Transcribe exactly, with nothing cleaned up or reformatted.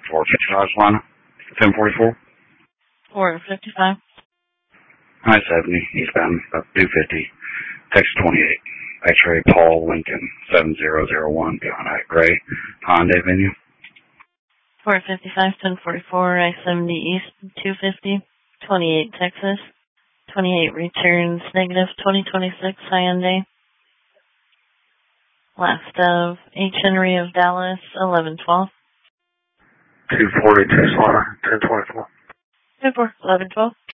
four fifty-five, Solana. ten forty-four. four fifty-five. I seventy, eastbound, about two fifty. Texas twenty-eight. X-ray Paul Lincoln, seven zero zero one, beyond height gray. Hyundai venue. four fifty-five, ten forty-four, I seventy east, two fifty. twenty-eight, Texas. twenty-eight returns, negative twenty twenty-six, Hyundai. Last of H. Henry of Dallas, eleven twelve. two forty-two, Solana, ten twenty-four. ten four, eleven twelve.